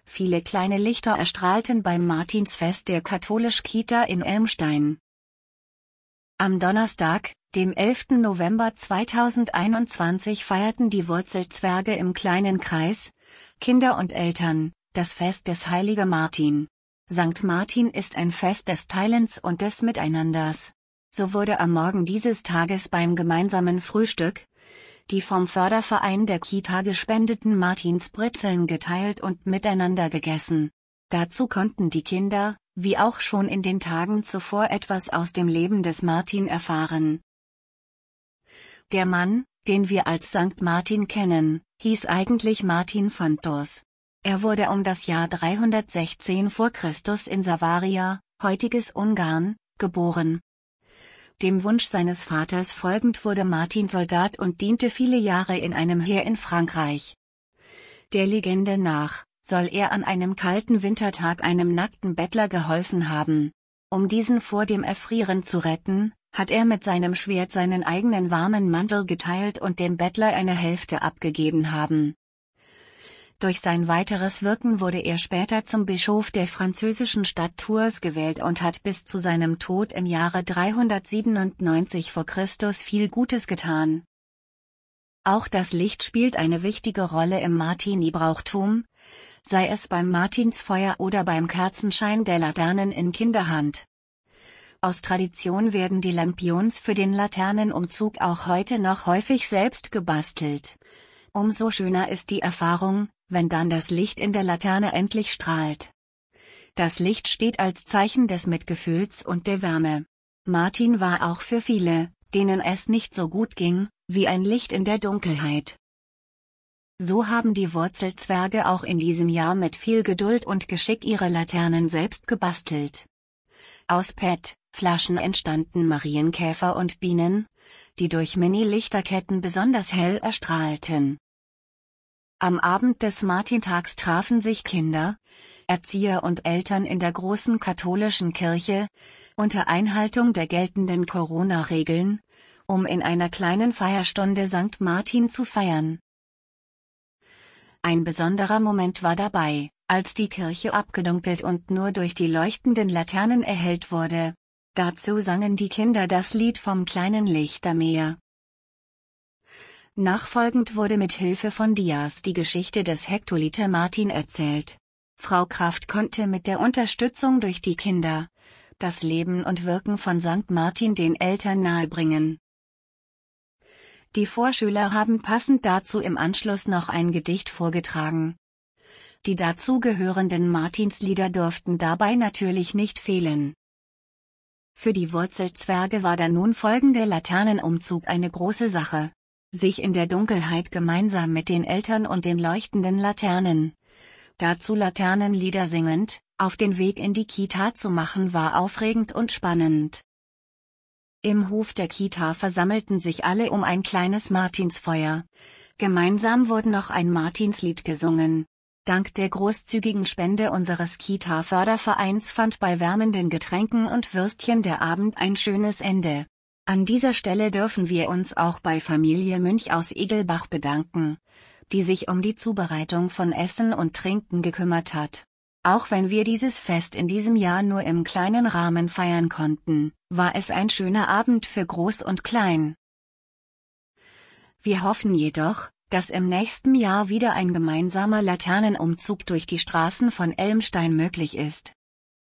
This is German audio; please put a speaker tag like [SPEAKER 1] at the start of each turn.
[SPEAKER 1] Viele kleine Lichter erstrahlten beim Martinsfest der Katholisch-Kita in Elmstein. Am Donnerstag, dem 11. November 2021 feierten die Wurzelzwerge im kleinen Kreis, Kinder und Eltern, das Fest des Heiligen Martin. Sankt Martin ist ein Fest des Teilens und des Miteinanders. So wurde am Morgen dieses Tages beim gemeinsamen Frühstück die vom Förderverein der Kita gespendeten Martinsbrezeln geteilt und miteinander gegessen. Dazu konnten die Kinder, wie auch schon in den Tagen zuvor, etwas aus dem Leben des Martin erfahren. Der Mann, den wir als Sankt Martin kennen, hieß eigentlich Martin von Tours. Er wurde um das Jahr 316 vor Christus in Savaria, heutiges Ungarn, geboren. Dem Wunsch seines Vaters folgend wurde Martin Soldat und diente viele Jahre in einem Heer in Frankreich. Der Legende nach soll er an einem kalten Wintertag einem nackten Bettler geholfen haben. Um diesen vor dem Erfrieren zu retten, hat er mit seinem Schwert seinen eigenen warmen Mantel geteilt und dem Bettler eine Hälfte abgegeben haben. Durch sein weiteres Wirken wurde er später zum Bischof der französischen Stadt Tours gewählt und hat bis zu seinem Tod im Jahre 397 vor Christus viel Gutes getan. Auch das Licht spielt eine wichtige Rolle im Martini-Brauchtum, sei es beim Martinsfeuer oder beim Kerzenschein der Laternen in Kinderhand. Aus Tradition werden die Lampions für den Laternenumzug auch heute noch häufig selbst gebastelt. Umso schöner ist die Erfahrung, wenn dann das Licht in der Laterne endlich strahlt. Das Licht steht als Zeichen des Mitgefühls und der Wärme. Martin war auch für viele, denen es nicht so gut ging, wie ein Licht in der Dunkelheit. So haben die Wurzelzwerge auch in diesem Jahr mit viel Geduld und Geschick ihre Laternen selbst gebastelt. Aus PET-Flaschen entstanden Marienkäfer und Bienen, die durch Mini-Lichterketten besonders hell erstrahlten. Am Abend des Martintags trafen sich Kinder, Erzieher und Eltern in der großen katholischen Kirche, unter Einhaltung der geltenden Corona-Regeln, um in einer kleinen Feierstunde Sankt Martin zu feiern. Ein besonderer Moment war dabei, als die Kirche abgedunkelt und nur durch die leuchtenden Laternen erhellt wurde. Dazu sangen die Kinder das Lied vom kleinen Lichtermeer. Nachfolgend wurde mit Hilfe von Dias die Geschichte des Hektoliter Martin erzählt. Frau Kraft konnte mit der Unterstützung durch die Kinder das Leben und Wirken von Sankt Martin den Eltern nahebringen. Die Vorschüler haben passend dazu im Anschluss noch ein Gedicht vorgetragen. Die dazugehörenden Martinslieder durften dabei natürlich nicht fehlen. Für die Wurzelzwerge war der nun folgende Laternenumzug eine große Sache. Sich in der Dunkelheit gemeinsam mit den Eltern und den leuchtenden Laternen, dazu Laternenlieder singend, auf den Weg in die Kita zu machen, war aufregend und spannend. Im Hof der Kita versammelten sich alle um ein kleines Martinsfeuer. Gemeinsam wurde noch ein Martinslied gesungen. Dank der großzügigen Spende unseres Kita-Fördervereins fand bei wärmenden Getränken und Würstchen der Abend ein schönes Ende. An dieser Stelle dürfen wir uns auch bei Familie Münch aus Egelbach bedanken, die sich um die Zubereitung von Essen und Trinken gekümmert hat. Auch wenn wir dieses Fest in diesem Jahr nur im kleinen Rahmen feiern konnten, war es ein schöner Abend für Groß und Klein. Wir hoffen jedoch, dass im nächsten Jahr wieder ein gemeinsamer Laternenumzug durch die Straßen von Elmstein möglich ist.